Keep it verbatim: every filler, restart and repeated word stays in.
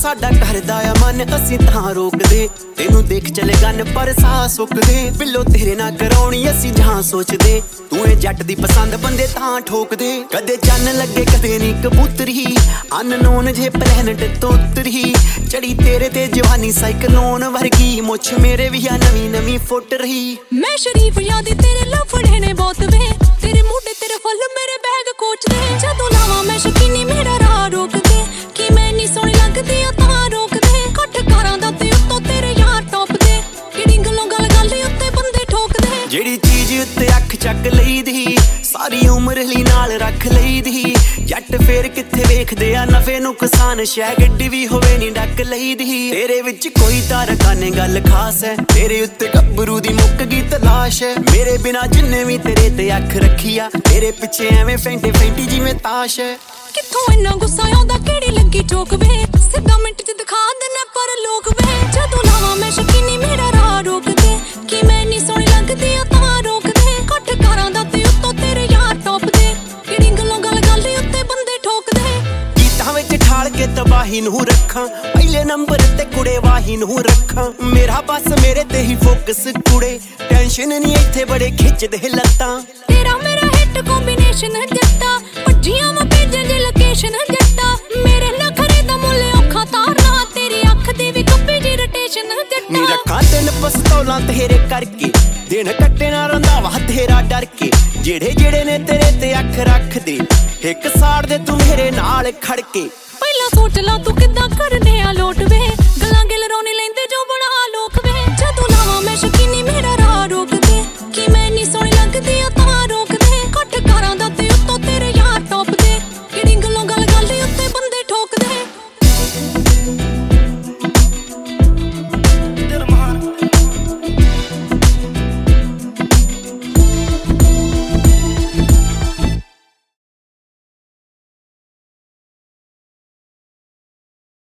साडा करदा आ मन असीं तां रोकदे तेनू देख चले गन पर साह सुकदे बिल्लो तेरे नाल कराउणी असीं जहां सोचदे तू ए जट दी पसंद बंदे तां ठोकदे कदे चन्न लगे कदे नी कबूतरी अननोन जे प्लैनेट तो उतरी चढ़ी तेरे ते जवानी साइक्लोन वर्गी मुछ मेरे भी आ नवी नवी फुट रही मैं शरीफ यादी तेरे लफड़े ने बहुत वे तेरे मोटे तेरे फल मेरे बैग कोच दे जदों लावा मैं शकीनी मेरा राह रोक दे कि मैं नी सोहनी लगदी आ तां रोक दे कट करां दा ते उत्तों तेरे यार टॉप दे किड़ी गल्लों गल गल उत्ते बंदे ठोक दे जेड़ी चीज उत्ते अख चक लई दी सारी उम्र ली नाल रख लई दी जट फेर किथे वेखदे आ नफे नुकसान शै गड्डी भी होवे नी डक लई दी तेरे विच कोई तारकाने गल खास है तेरे उत्ते गब्बरू दी मुक गई तलाश है मेरे बिना जिन्ने भी तेरे ते अख रखी आ तेरे पिछे एवें फेंटे फेंटी जिवें ताश है किथों इन्ना गुस्सा आउंदा केड़ी लगी चोक वे सिद्धा मिंट च दिखा देना पर लोग वे जदों लावा मैं शकीनी मेरा राह रोक दे कि मैं नी सोहनी लगदी आ तां रोक दे कट करां दा ते उत्तों तेरे यार टॉप दे किड़ी गल्लों गल गल उत्ते बंदे ठोक दे गीतां विच ठाल के तबाही नूं रखां पहले नंबर ते कुड़े वाही नूं रखां मेरा बस मेरे ते ही फोकस कुड़े टेंशन नहीं इत्थे बड़े खिचदे लत्तां तेरा मेरा हिट कॉम्बिनेशन जट्टा भज्जियां मैं भेजन दी लोकेशन जट्टा मेरे नखरे दा मुल्ल औखा तारना तेरी अख दी भी कब्बी जी रोटेशन जट्टा नी रखा तीन पिस्तौलां तेरे करके दिन कट्टे ना रंधावा तेरा डर के जेड़े जेड़े ने तेरे ते अख रख दे एक साड़ दे तू मेरे नाल खड़ के पहला सोच ला तू किद्दां करना